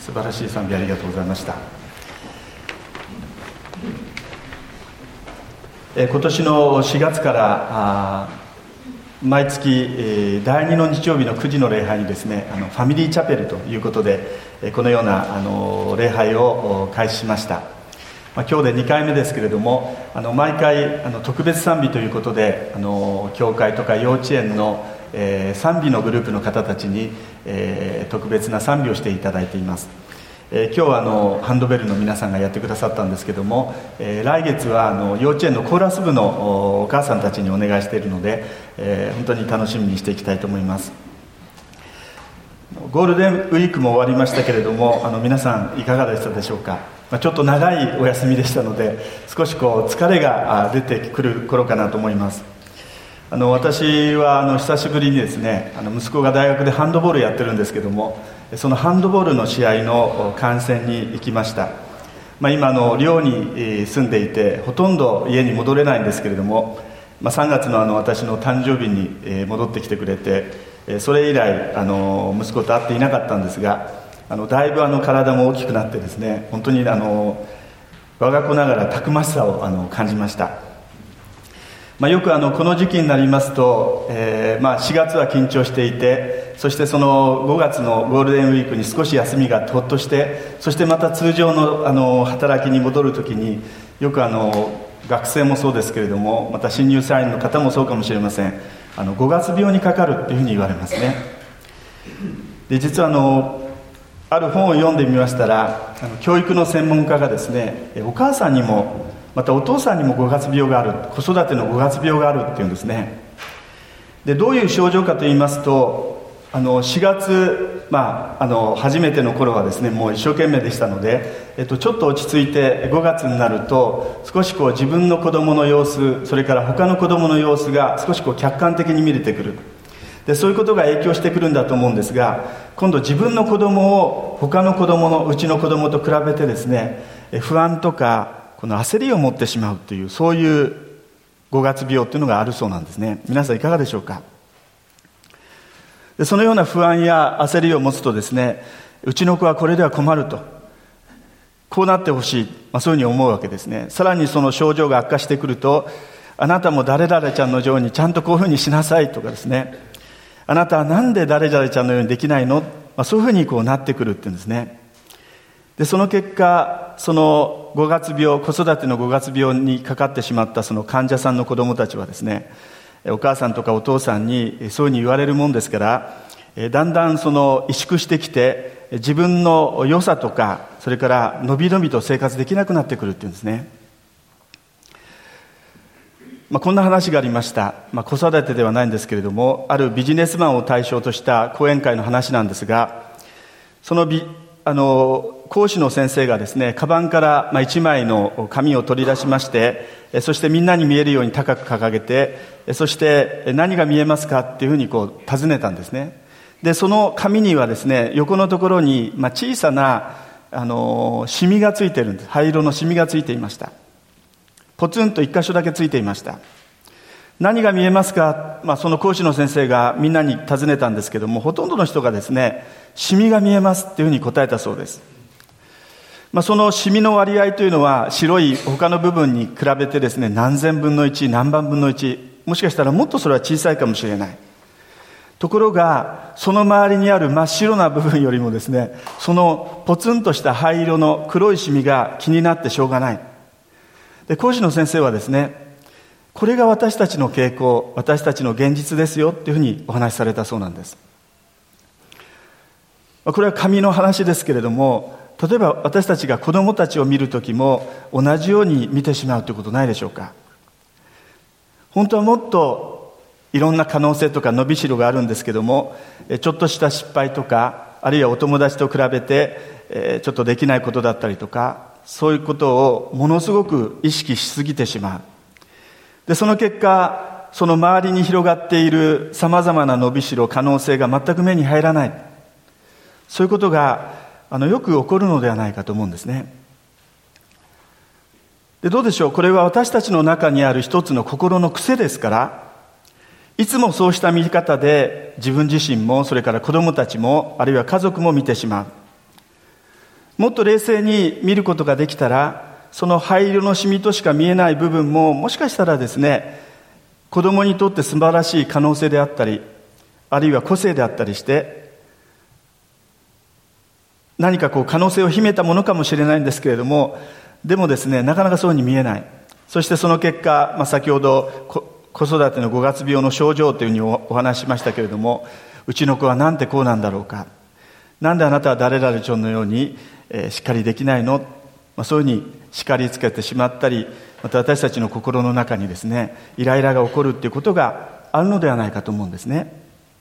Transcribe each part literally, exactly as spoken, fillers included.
素晴らしい賛美ありがとうございました。えー、今年のしがつからあ毎月、えー、だいにの日曜日のくじの礼拝にですね、あのファミリーチャペルということで、えー、このようなあの礼拝を開始しました。まあ、今日でにかいめですけれども、あの毎回あの特別賛美ということで、あの教会とか幼稚園の、えー、賛美のグループの方たちに、えー、特別な賛美をしていただいています。えー、今日はあのハンドベルの皆さんがやってくださったんですけども、えー、来月はあの幼稚園のコーラス部のお母さんたちにお願いしているので、えー、本当に楽しみにしていきたいと思います。ゴールデンウィークも終わりましたけれども、あの皆さんいかがでしたでしょうか。まあ、ちょっと長いお休みでしたので、少しこう疲れが出てくる頃かなと思います。あの私はあの久しぶりにですね、あの息子が大学でハンドボールやってるんですけども、そのハンドボールの試合の観戦に行きました。まあ、今あの寮に住んでいてほとんど家に戻れないんですけれども、まあ、さんがつ の, あの私の誕生日に戻ってきてくれて、それ以来あの息子と会っていなかったんですが、あのだいぶあの体も大きくなってですね、本当にあの我が子ながらたくましさをあの感じました。まあ、よくあのこの時期になりますと、えーまあ、しがつは緊張していて、そしてそのごがつのゴールデンウィークに少し休みがあってほっとして、そしてまた通常 の, あの働きに戻るときに、よくあの学生もそうですけれども、また新入社員の方もそうかもしれません、あのごがつ病にかかるというふうに言われますね。で実はあのある本を読んでみましたら、あの教育の専門家がですね、お母さんにもまたお父さんにもごがつ病がある、子育てのごがつ病があるっていうんですね。でどういう症状かと言いますと、あのしがつ、まあ、あの初めての頃はですね、もう一生懸命でしたので、えっと、ちょっと落ち着いてごがつになると少しこう自分の子供の様子、それから他の子供の様子が少しこう客観的に見れてくる。でそういうことが影響してくるんだと思うんですが、今度自分の子供を他の子供のうちの子供と比べてですね、不安とかこの焦りを持ってしまうという、そういうごがつ病というのがあるそうなんですね。皆さんいかがでしょうか。でそのような不安や焦りを持つとですね、うちの子はこれでは困ると、こうなってほしい、まあ、そういうふうに思うわけですね。さらにその症状が悪化してくると、あなたも誰々ちゃんのようにちゃんとこういうふうにしなさいとかですね、あなたはなんで誰々ちゃんのようにできないの、まあ、そういうふうにこうなってくるっていうんですね。でその結果、そのごがつ病、子育てのごがつ病にかかってしまったその患者さんの子どもたちはですね、お母さんとかお父さんにそういうふうに言われるもんですから、だんだんその萎縮してきて、自分の良さとか、それからのびのびと生活できなくなってくるっていうんですね。まあ、こんな話がありました。まあ、子育てではないんですけれども、あるビジネスマンを対象とした講演会の話なんですが、そのビあの講師の先生がですね、カバンからいちまいの紙を取り出しまして、そしてみんなに見えるように高く掲げて、そして何が見えますかっていうふうにこう尋ねたんですね。でその紙にはですね、横のところに、まあ、小さなあのシミがついているんです。灰色のシミがついていました。ポツンと一箇所だけついていました。何が見えますか、まあ、その講師の先生がみんなに尋ねたんですけども、ほとんどの人がですね、シミが見えますっていうふうに答えたそうです。まあ、そのシミの割合というのは白い他の部分に比べてですね、何千分のいち、何万分のいち、もしかしたらもっとそれは小さいかもしれない。ところがその周りにある真っ白な部分よりもですね、そのポツンとした灰色の黒いシミが気になってしょうがない。で講師の先生はですね、これが私たちの傾向、私たちの現実ですよっていうふうにお話しされたそうなんです。これは紙の話ですけれども、例えば私たちが子どもたちを見るときも同じように見てしまうということないでしょうか。本当はもっといろんな可能性とか伸びしろがあるんですけども、ちょっとした失敗とか、あるいはお友達と比べてちょっとできないことだったりとか、そういうことをものすごく意識しすぎてしまう。でその結果、その周りに広がっているさまざまな伸びしろ、可能性が全く目に入らない、そういうことがあのよく起こるのではないかと思うんですね。でどうでしょう。これは私たちの中にある一つの心の癖ですから、いつもそうした見方で自分自身も、それから子どもたちも、あるいは家族も見てしまう。 もっと冷静に見ることができたら、その灰色のシミとしか見えない部分ももしかしたらですね、子供にとって素晴らしい可能性であったり、あるいは個性であったりして、何かこう可能性を秘めたものかもしれないんですけれども、でもですね、なかなかそうに見えない。そしてその結果、まあ、先ほど子育ての五月病の症状というふうに お, お話ししましたけれども、うちの子はなんてこうなんだろうか、なんであなたは誰々ちゃんのように、えー、しっかりできないの、まあ、そういうふうに叱りつけてしまったり、また私たちの心の中にですね、イライラが起こるということがあるのではないかと思うんですね。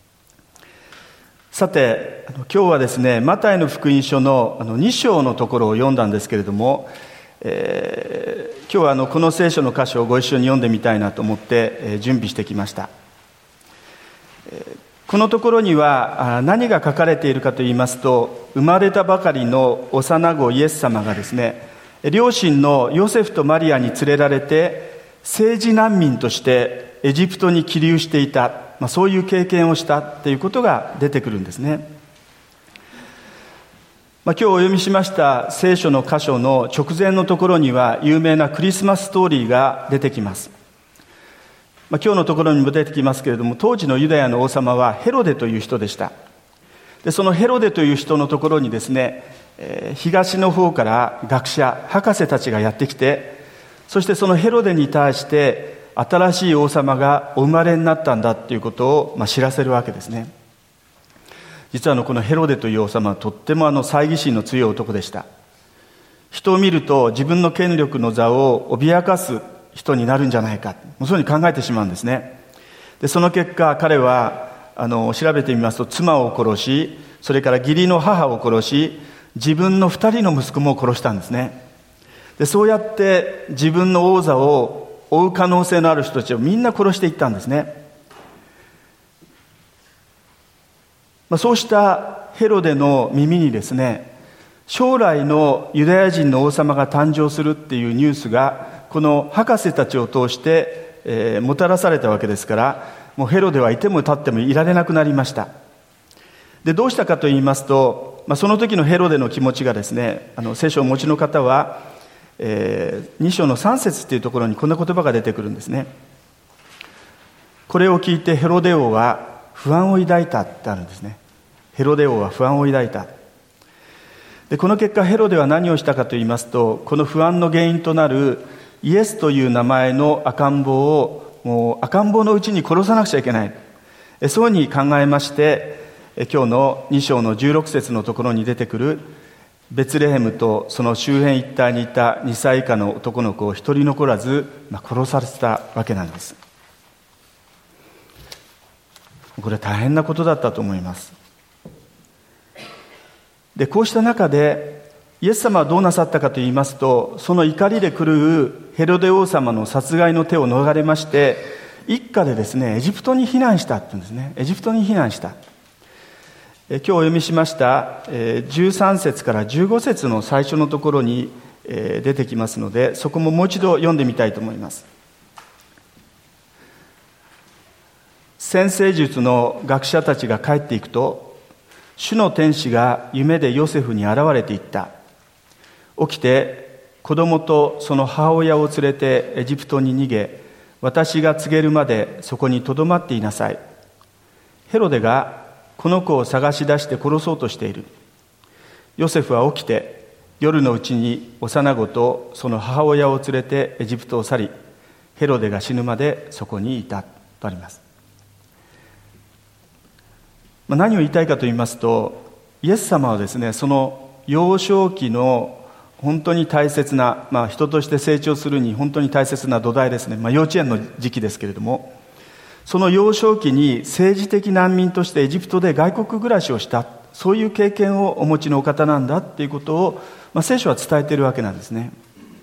さて、今日はですね、マタイの福音書のあのに章のところを読んだんですけれども、えー、今日はあのこの聖書の箇所をご一緒に読んでみたいなと思って、えー、準備してきました。えー、このところには何が書かれているかといいますと、生まれたばかりの幼子イエス様がですね、両親のヨセフとマリアに連れられて政治難民としてエジプトに起立していた、まあ、そういう経験をしたということが出てくるんですね。まあ、今日お読みしました聖書の箇所の直前のところには有名なクリスマスストーリーが出てきます。まあ、今日のところにも出てきますけれども、当時のユダヤの王様はヘロデという人でした。でそのヘロデという人のところにですね、えー、東の方から学者博士たちがやってきて、そしてそのヘロデに対して新しい王様がお生まれになったんだということを、まあ、知らせるわけですね。実はあのこのヘロデという王様はとってもあの猜疑心の強い男でした。人を見ると自分の権力の座を脅かす人になるんじゃないか、そういうふうに考えてしまうんですね。でその結果、彼はあの調べてみますと、妻を殺し、それから義理の母を殺し、自分の二人の息子も殺したんですね。でそうやって自分の王座を追う可能性のある人たちをみんな殺していったんですね。まあ、そうしたヘロデの耳にですね、将来のユダヤ人の王様が誕生するっていうニュースがこの博士たちを通して、えー、もたらされたわけですから、もうヘロデはいても立ってもいられなくなりました。でどうしたかと言いますと、まあ、その時のヘロデの気持ちがですね、あの聖書をお持ちの方は、えー、に章のさん節っていうところにこんな言葉が出てくるんですね。これを聞いてヘロデ王は不安を抱いたってあるんですね。ヘロデ王は不安を抱いた。でこの結果、ヘロデは何をしたかと言いますと、この不安の原因となるイエスという名前の赤ん坊をもう赤ん坊のうちに殺さなくちゃいけない、そうに考えまして、今日のに章のじゅうろく節のところに出てくるベツレヘムとその周辺一帯にいたにさい以下の男の子を一人残らず、まあ、殺されたわけなんです。これは大変なことだったと思います。でこうした中でイエス様はどうなさったかと言いますと、その怒りで狂うヘロデ王様の殺害の手を逃れまして、一家でですねエジプトに避難したって言うんですね。エジプトに避難した。え今日お読みしました、えー、じゅうさん節からじゅうご節の最初のところに、えー、出てきますので、そこももう一度読んでみたいと思います。占星術の学者たちが帰っていくと、主の天使が夢でヨセフに現れていった。起きて子供とその母親を連れてエジプトに逃げ、私が告げるまでそこにとどまっていなさい。ヘロデがこの子を探し出して殺そうとしている。ヨセフは起きて夜のうちに幼子とその母親を連れてエジプトを去り、ヘロデが死ぬまでそこにいたとあります。何を言いたいかと言いますと、イエス様はですね、その幼少期の本当に大切な、まあ、人として成長するに本当に大切な土台ですね、まあ、幼稚園の時期ですけれども、その幼少期に政治的難民としてエジプトで外国暮らしをした、そういう経験をお持ちのお方なんだっていうことを、まあ、聖書は伝えているわけなんですね。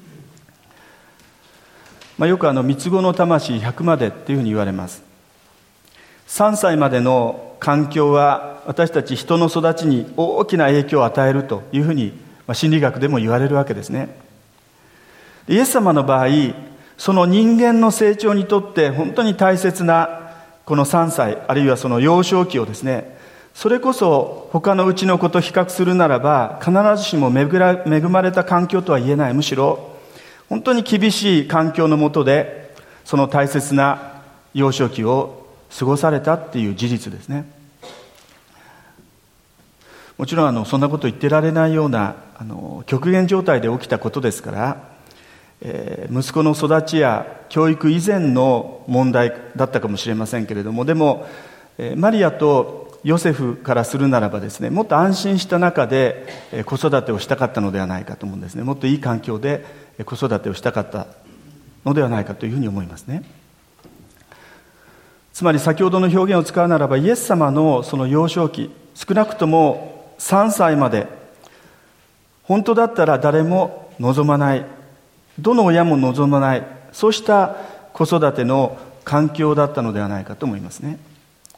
まあ、よくあの三つ子の魂ひゃくまでっていうふうに言われます。さんさいまでの環境は私たち人の育ちに大きな影響を与えるというふうに、まあ、心理学でも言われるわけですね。イエス様の場合、その人間の成長にとって本当に大切なこのさんさい、あるいはその幼少期をですね、 それこそ他のうちの子と比較するならば必ずしも恵まれた環境とは言えない。むしろ本当に厳しい環境の下でその大切な幼少期を過ごされたっていう事実ですね。もちろんあのそんなこと言ってられないようなあの極限状態で起きたことですから、えー、息子の育ちや教育以前の問題だったかもしれませんけれども、でも、えー、マリアとヨセフからするならばですね、もっと安心した中で子育てをしたかったのではないかと思うんですね。もっといい環境で子育てをしたかったのではないかというふうに思いますね。つまり先ほどの表現を使うならば、イエス様のその幼少期、少なくともさんさいまで、本当だったら誰も望まない、どの親も望まない、そうした子育ての環境だったのではないかと思いますね。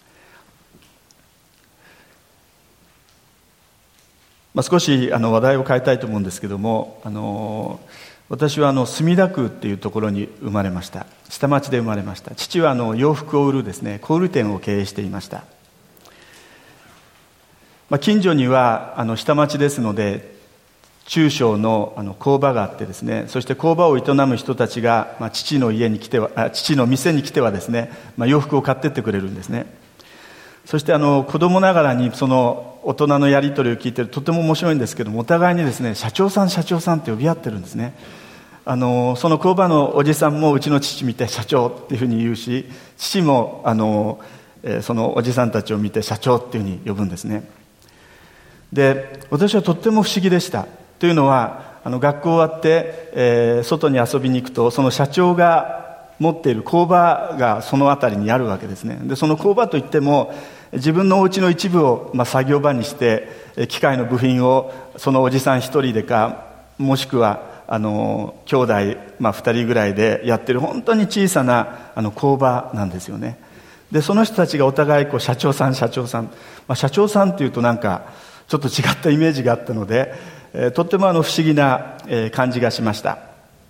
まあ、少しあの話題を変えたいと思うんですけども、あの私はあの墨田区っていうところに生まれました。下町で生まれました。父はあの洋服を売るですね、小売店を経営していました。まあ、近所にはあの下町ですので中小のあの工場があってですね、そして工場を営む人たちが、まあ、父の家に来てはあ父の店に来てはですね、まあ、洋服を買ってってくれるんですね。そしてあの子供ながらにその大人のやり取りを聞いてるとても面白いんですけども、お互いにですね、社長さん社長さんって呼び合ってるんですね。あのその工場のおじさんもうちの父見て社長っていうふうに言うし、父もあのそのおじさんたちを見て社長っていうふうに呼ぶんですね。で、私はとっても不思議でした。というのはあの学校終わって、えー、外に遊びに行くと、その社長が持っている工場がその辺りにあるわけですね。で、その工場といっても自分のお家の一部を、まあ、作業場にして機械の部品をそのおじさん一人でか、もしくはあの兄弟、まあ、ふたりぐらいでやってる本当に小さなあの工場なんですよね。で、その人たちがお互いこう社長さん社長さん、まあ、社長さんっていうとなんかちょっと違ったイメージがあったので、えー、とってもあの不思議な、えー、感じがしました。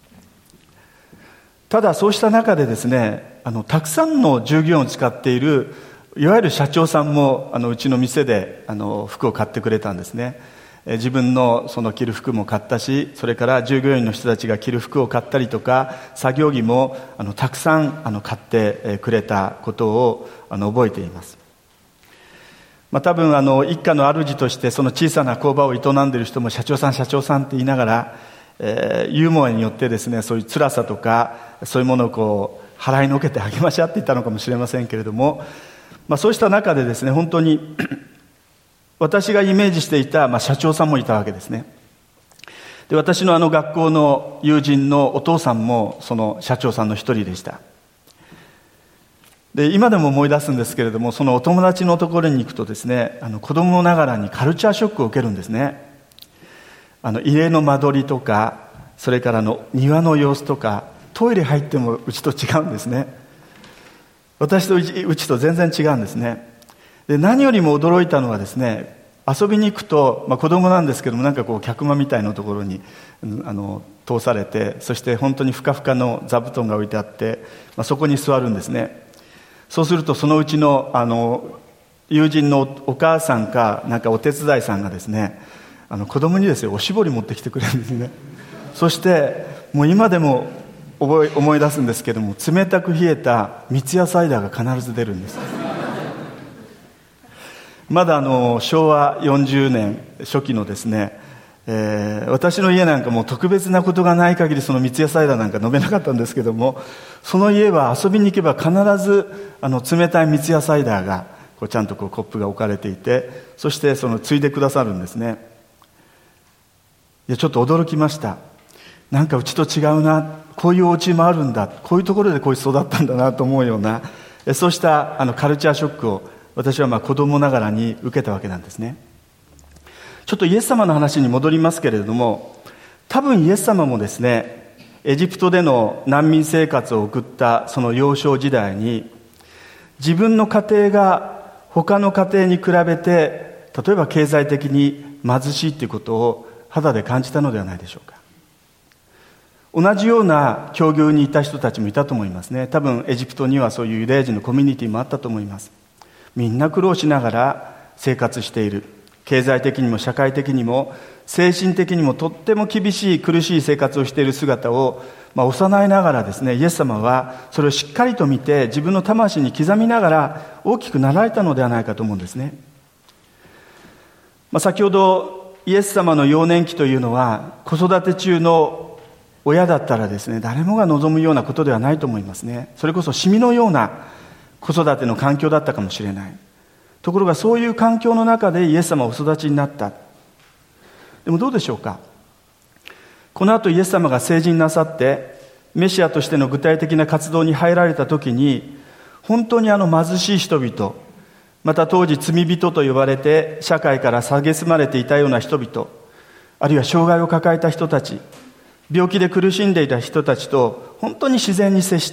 ただそうした中でですね、あのたくさんの従業員を使っているいわゆる社長さんもあのうちの店であの服を買ってくれたんですね。え自分のその着る服も買ったし、それから従業員の人たちが着る服を買ったりとか、作業着もあのたくさんあの買ってくれたことをあの覚えています。まあ、多分あの一家の主としてその小さな工場を営んでいる人も社長さん社長さんって言いながら、えー、ユーモアによってですね、そういう辛さとかそういうものをこう払いのけて励まし合っていたのかもしれませんけれども、まあ、そうした中でですね、本当に私がイメージしていた、まあ、社長さんもいたわけですね。で、私のあの学校の友人のお父さんもその社長さんの一人でした。で、今でも思い出すんですけれども、そのお友達のところに行くとですね、あの子供ながらにカルチャーショックを受けるんですね。あの家の間取りとか、それからの庭の様子とか、トイレ入ってもうちと違うんですね。私とうちと全然違うんですね。で、何よりも驚いたのはですね、遊びに行くと、まあ、子供なんですけども、なんかこう客間みたいなところにあの通されて、そして本当にふかふかの座布団が置いてあって、まあ、そこに座るんですね。そうするとそのうちのあの友人のお母さんかなんかお手伝いさんがですね、あの子供にですよ、おしぼり持ってきてくれるんですね。そしてもう今でも覚え思い出すんですけども、冷たく冷えた三ツ矢サイダーが必ず出るんです。まだあの昭和よんじゅうねん初期のですね、えー、私の家なんかもう特別なことがない限りその三ツ矢サイダーなんか飲めなかったんですけども、その家は遊びに行けば必ずあの冷たい三ツ矢サイダーがこうちゃんとこうコップが置かれていて、そしてそのついでくださるんですね。いや、ちょっと驚きました。なんかうちと違うな、こういうお家もあるんだ、こういうところでこういう育ったんだなと思うような、そうしたあのカルチャーショックを私はまあ子供ながらに受けたわけなんですね。ちょっとイエス様の話に戻りますけれども、多分イエス様もですね、エジプトでの難民生活を送ったその幼少時代に、自分の家庭が他の家庭に比べて例えば経済的に貧しいということを肌で感じたのではないでしょうか。同じような境遇にいた人たちもいたと思いますね。多分エジプトにはそういうユダヤ人のコミュニティもあったと思います。みんな苦労しながら生活している、経済的にも社会的にも精神的にもとっても厳しい苦しい生活をしている姿を、まあ、幼いながらですね、イエス様はそれをしっかりと見て自分の魂に刻みながら大きくなられたのではないかと思うんですね。まあ、先ほどイエス様の幼年期というのは子育て中の親だったらですね、誰もが望むようなことではないと思いますね。それこそシミのような子育ての環境だったかもしれない。ところがそういう環境の中でイエス様はお育ちになった。でもどうでしょうか。この後イエス様が成人なさってメシアとしての具体的な活動に入られた時に、本当にあの貧しい人々、また当時罪人と呼ばれて社会から蔑まれていたような人々、あるいは障害を抱えた人たち、病気で苦しんでいた人たちと本当に自然に接して、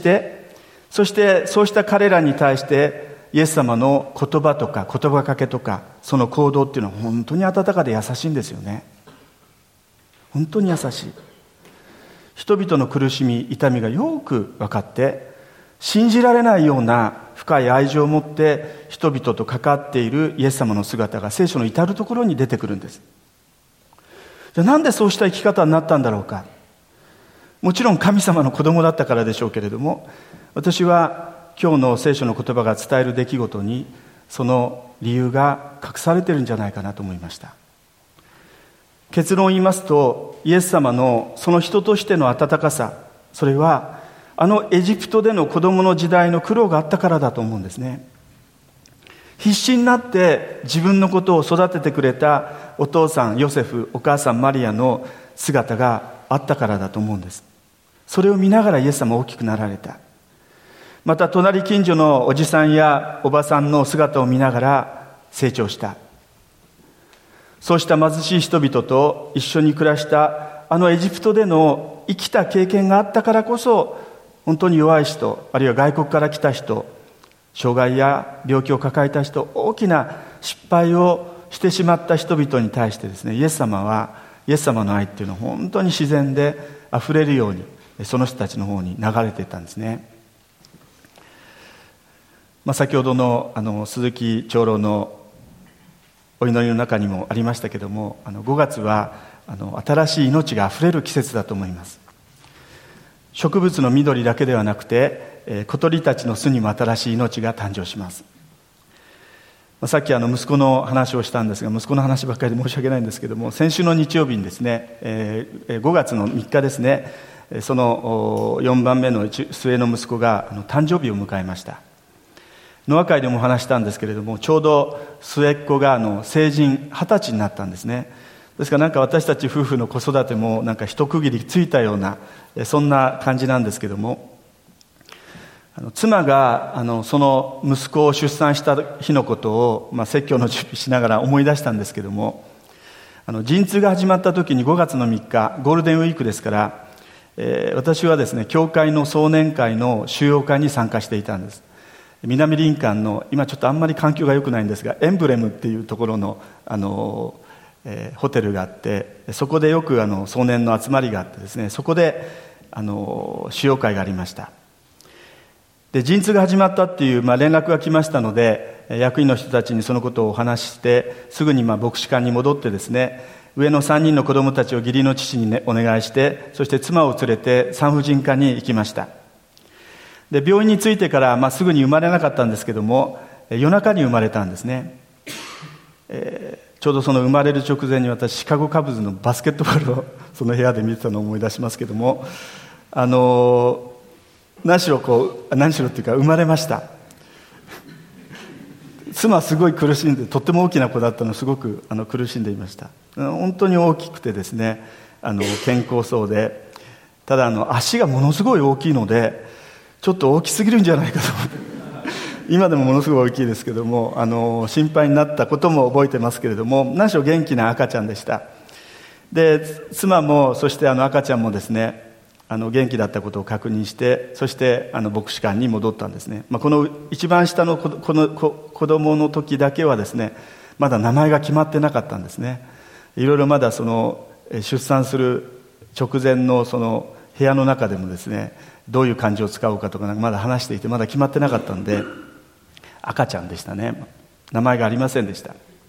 そしてそうした彼らに対してイエス様の言葉とか言葉かけとかその行動っていうのは本当に温かで優しいんですよね。本当に優しい。人々の苦しみ痛みがよく分かって、信じられないような深い愛情を持って人々と関わっているイエス様の姿が聖書の至るところに出てくるんです。じゃあなんでそうした生き方になったんだろうか。もちろん神様の子供だったからでしょうけれども、私は今日の聖書の言葉が伝える出来事にその理由が隠されているんじゃないかなと思いました。結論を言いますと、イエス様のその人としての温かさ、それはあのエジプトでの子供の時代の苦労があったからだと思うんですね。必死になって自分のことを育ててくれたお父さんヨセフ、お母さんマリアの姿があったからだと思うんです。それを見ながらイエス様は大きくなられた。また隣近所のおじさんやおばさんの姿を見ながら成長した。そうした貧しい人々と一緒に暮らしたあのエジプトでの生きた経験があったからこそ、本当に弱い人、あるいは外国から来た人、障害や病気を抱えた人、大きな失敗をしてしまった人々に対してですね、イエス様はイエス様の愛っていうのは本当に自然であふれるようにその人たちの方に流れていったんですね。まあ、先ほど の, あの鈴木長老のお祈りの中にもありましたけども、あのごがつはあの新しい命があふれる季節だと思います。植物の緑だけではなくて、えー、小鳥たちの巣にも新しい命が誕生します。まあ、さっきあの息子の話をしたんですが、息子の話ばっかりで申し訳ないんですけども、先週の日曜日にですね、えー、ごがつのみっかですね、そのよんばんめの末の息子があの誕生日を迎えました。ノア会でもお話したんですけれども、ちょうど末っ子があの成人はたちになったんですね。ですからなんか私たち夫婦の子育てもなんか一区切りついたような、そんな感じなんですけども、あの妻があのその息子を出産した日のことを、まあ、説教の準備しながら思い出したんですけども、あの陣痛が始まった時にごがつのみっか、ゴールデンウィークですから、えー、私はですね、教会の壮年会の修養会に参加していたんです。南林間の、今ちょっとあんまり環境が良くないんですが、エンブレムっていうところの、あの、えー、ホテルがあって、そこでよくあの壮年の集まりがあってですね、そこであの修養会がありました。で、陣痛が始まったっていう、まあ、連絡が来ましたので、役員の人たちにそのことをお話しして、すぐにまあ牧師館に戻ってですね、上のさんにんの子供たちを義理の父に、ね、お願いして、そして妻を連れて産婦人科に行きました。で、病院に着いてから、まあ、すぐに生まれなかったんですけども、夜中に生まれたんですね。えー、ちょうどその生まれる直前に私シカゴカブズのバスケットボールをその部屋で見てたのを思い出しますけども、あのー、何しろこう何しろっていうか生まれました。妻はすごい苦しんで、とっても大きな子だったのすごくあの苦しんでいました。本当に大きくてですね、あの健康そうで、ただあの足がものすごい大きいので、ちょっと大きすぎるんじゃないかと思って今でもものすごい大きいですけども、あの心配になったことも覚えてますけれども、何しろ元気な赤ちゃんでした。で、妻もそしてあの赤ちゃんもですね、あの元気だったことを確認して、そしてあの牧師館に戻ったんですね。まあ、この一番下のここのこ子供の時だけはですね、まだ名前が決まってなかったんですね。いろいろまだその出産する直前のその部屋の中でもですね、どういう漢字を使おうかとかまだ話していて、まだ決まってなかったんで赤ちゃんでしたね。名前がありませんでした。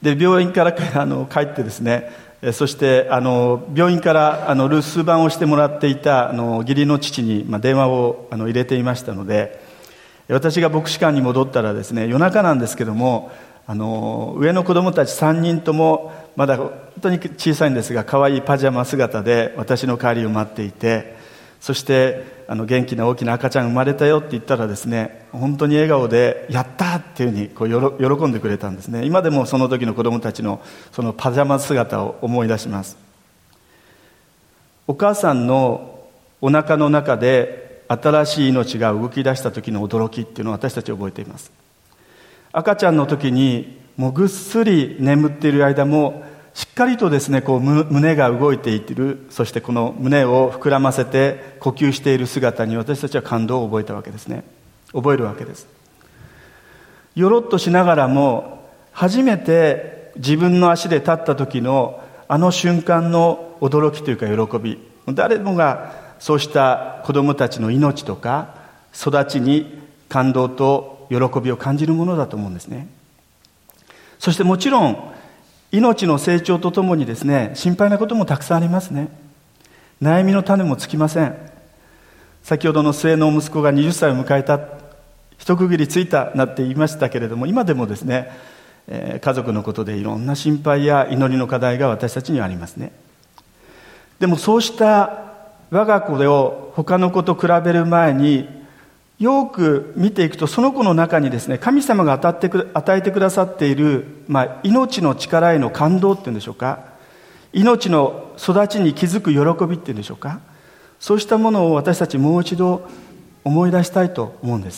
で病院からあの帰ってですね、そしてあの病院からあの留守番をしてもらっていたあの義理の父に、まあ、電話をあの入れていましたので、私が牧師館に戻ったらですね、夜中なんですけども、あの上の子供たちさんにんともまだ本当に小さいんですが、可愛いパジャマ姿で私の帰りを待っていて、そしてあの元気な大きな赤ちゃん生まれたよって言ったらですね、本当に笑顔でやったっていうふうにこうよろ喜んでくれたんですね。今でもその時の子供たちのそのパジャマ姿を思い出します。お母さんのお腹の中で新しい命が動き出した時の驚きっていうのを私たち覚えています。赤ちゃんの時にもうぐっすり眠っている間もしっかりとですね、こう胸が動いている、そしてこの胸を膨らませて呼吸している姿に私たちは感動を覚えたわけですね。覚えるわけです。よろっとしながらも初めて自分の足で立った時のあの瞬間の驚きというか喜び、誰もがそうした子どもたちの命とか育ちに感動と喜びを感じるものだと思うんですね。そしてもちろん命の成長とともにですね、心配なこともたくさんありますね。悩みの種もつきません。先ほどの末の息子がはたちを迎えた、一区切りついたなって言いましたけれども、今でもですね、えー、家族のことでいろんな心配や祈りの課題が私たちにはありますね。でもそうした我が子を他の子と比べる前によく見ていくと、その子の中にですね、神様が与えてく、与えてくださっている、まあ、命の力への感動っていうんでしょうか、命の育ちに気づく喜びっていうんでしょうか、そうしたものを私たちもう一度思い出したいと思うんです。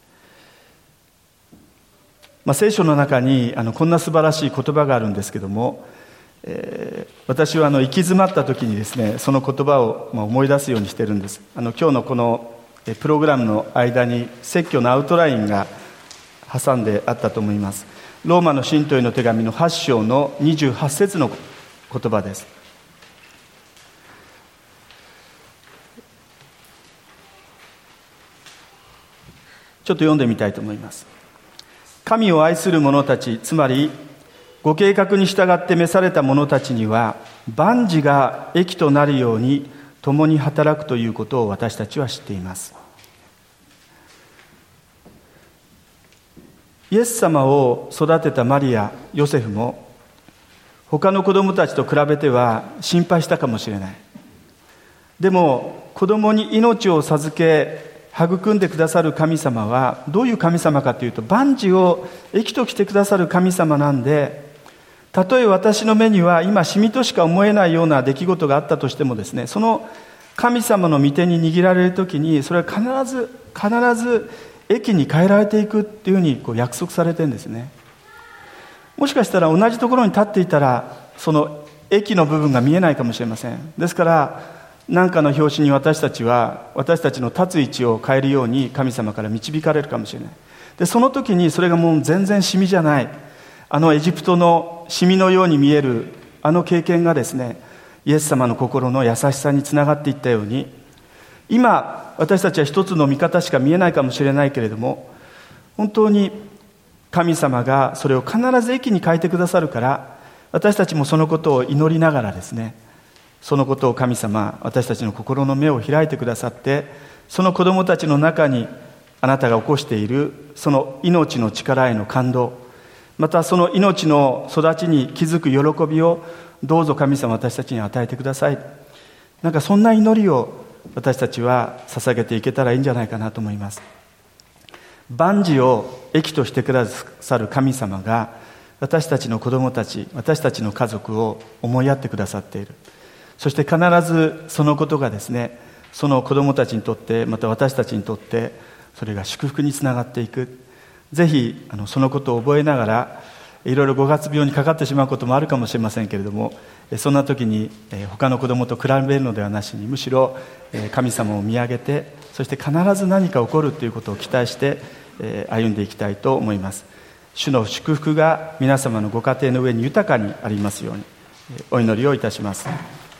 まあ、聖書の中にあのこんな素晴らしい言葉があるんですけども、えー、私はあの行き詰まった時にですね、その言葉をまあ思い出すようにしてるんです。あの今日のこのプログラムの間に説教のアウトラインが挟んであったと思います。ローマの信徒への手紙のはち章のにじゅうはち節の言葉です。ちょっと読んでみたいと思います。神を愛する者たち、つまりご計画に従って召された者たちには万事が益となるように共に働くということを私たちは知っています。イエス様を育てたマリア、ヨセフも他の子供たちと比べては心配したかもしれない。でも子供に命を授け育んでくださる神様はどういう神様かというと、万事を益としてくださる神様なんで、たとえ私の目には今しみとしか思えないような出来事があったとしてもですね、その神様の御手に握られるときにそれは必ず必ず益に変えられていくっていうふうにこう約束されてるんですね。もしかしたら同じところに立っていたらその益の部分が見えないかもしれません。ですから何かの拍子に私たちは私たちの立つ位置を変えるように神様から導かれるかもしれない。でその時にそれがもう全然シミじゃない、あのエジプトのシミのように見えるあの経験がですね、イエス様の心の優しさにつながっていったように、今私たちは一つの見方しか見えないかもしれないけれども、本当に神様がそれを必ず益に変えてくださるから、私たちもそのことを祈りながらですね、そのことを神様、私たちの心の目を開いてくださって、その子供たちの中にあなたが起こしているその命の力への感動、またその命の育ちに気づく喜びをどうぞ神様私たちに与えてください。なんかそんな祈りを私たちは捧げていけたらいいんじゃないかなと思います。万事を益としてくださる神様が私たちの子供たち、私たちの家族を思いやってくださっている。そして必ずそのことがですね、その子供たちにとってまた私たちにとってそれが祝福につながっていく。ぜひあのそのことを覚えながら、いろいろごがつ病にかかってしまうこともあるかもしれませんけれども、そんな時に他の子供と比べるのではなしに、むしろ神様を見上げて、そして必ず何か起こるということを期待して歩んでいきたいと思います。主の祝福が皆様のご家庭の上に豊かにありますようにお祈りをいたします。